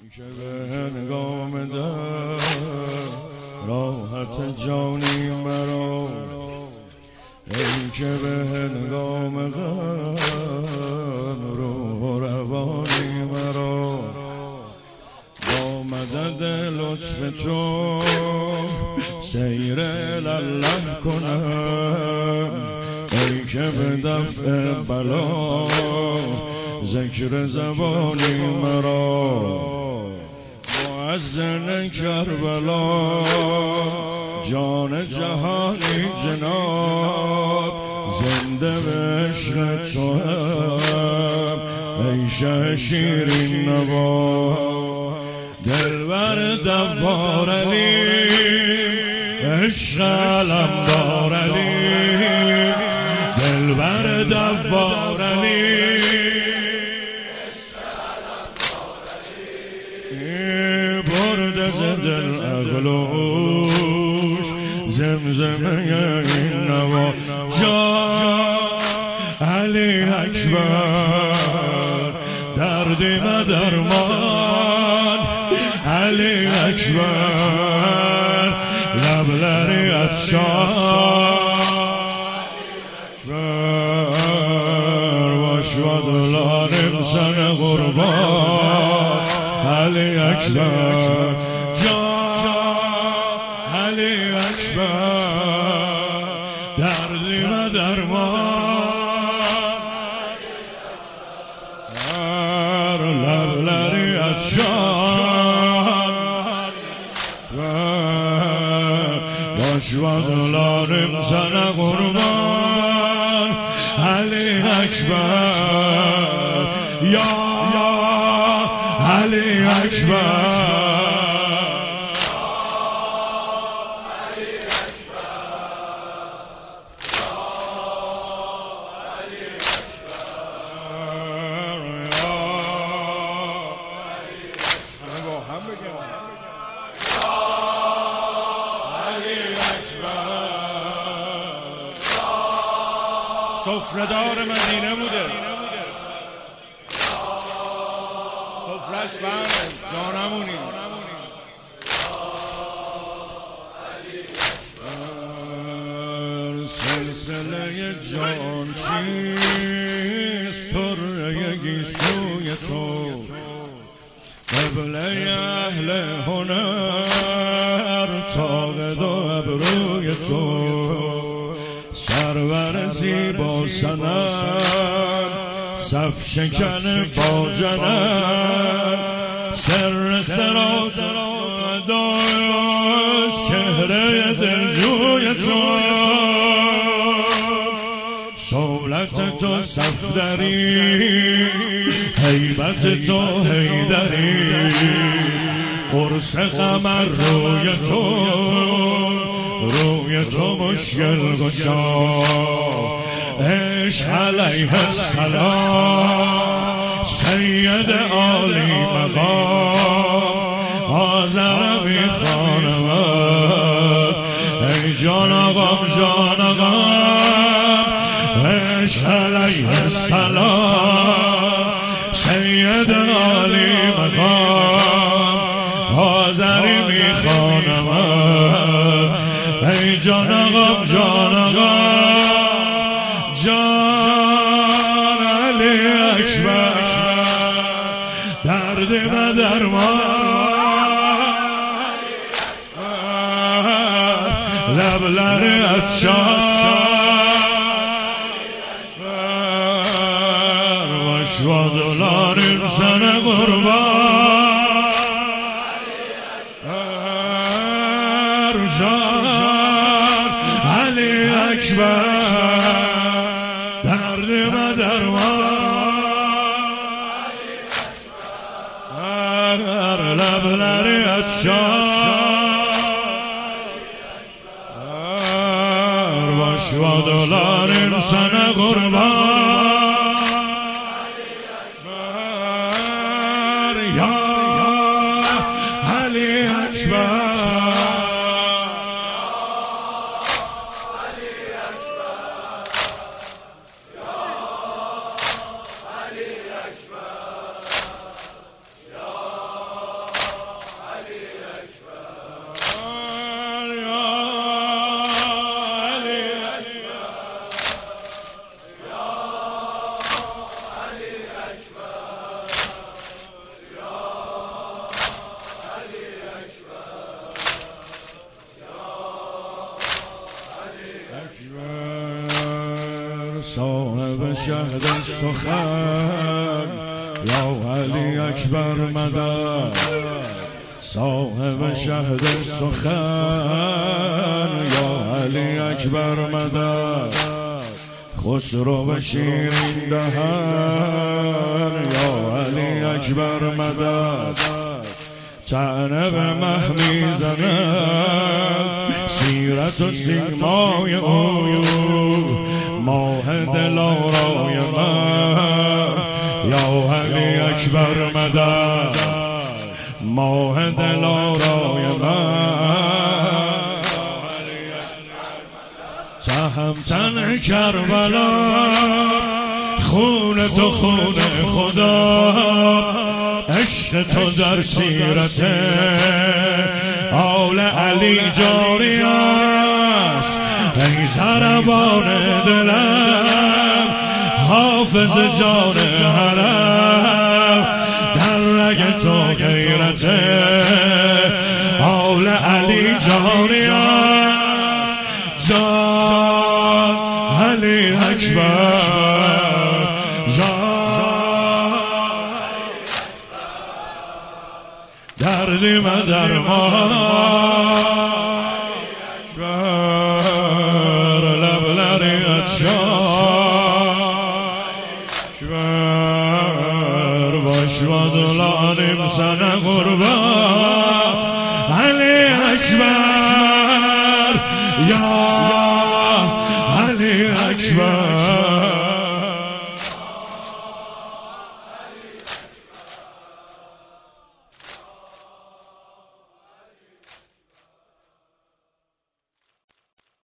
که به هنگام در راحت جانی مرا، ای که به هنگام غم روح و روانی مرا، با مدد لطف تو سیر الله کنم، ای که به دفع بلا ذکر زبانی مرا، مؤذن کربلا جان جهانی جناب، زنده به عشق تو هم ای شه شیرین نوا، دلبر دوار علی عشق علمدار علی، دلبر دوار علی برده ز دل عقلوش زمزمه این نوا، جا علی اکبر دردی و درمان، علی اکبر لبلری عطشان، باش و دلارم سن قربان، علی اکبر جان، علی اکبر دردی و درمان، لبلری عطشان، باش و دلارم سن قربان، علی اکبر یا علی اکبر، سفره‌دار مدینه بوده، سفره‌اش بله جانمونی، سلسله جان چیست طره گیسوی تو، قبله اهل هنر طاقت و ابروی تو، سرور زیبا سنم صف شکن با جنم، سر سرات داشت چهره دلجوی تو، سولت تو صفدری هیبت تو حیدری، قرص قمر روی تو، روی تو مشکل گشا، عشق علیه السلام سید عالی مقام، آذر میخوانم ای جان آقام جان آقام، عشق علیه السلام سید عالی مقام، آذری میخوانم ای جان آقام جان آقام، جان علی اکبر درد و درمان، لبلر عطشان، باش و دلارم سن قربان، جان علی اکبر درد و درمان، لبلری عطشان، باش و دلارم سن قربان، یا علی اکبر صاحب شهد سخن یا علی اکبر مدد صاحب شهد سخن یا علی اکبر مدد خسرو شیرین دهن یا علی اکبر مدد طعنه به مه میزند سیرت و سیمای او ماه دلارای من یا علی اکبر مدد ماه دلارای من تهمتن کربلا خون تو خون خدا عشق تو در سیرت آل علی جاری است ای ضربان دلم حافظ جان حرم در رگ تو غیرت آل علی جاری است جان علی اکبر دردی من درمان بر لبلری بر باش و دلانیم سن قربان علی اکبر یا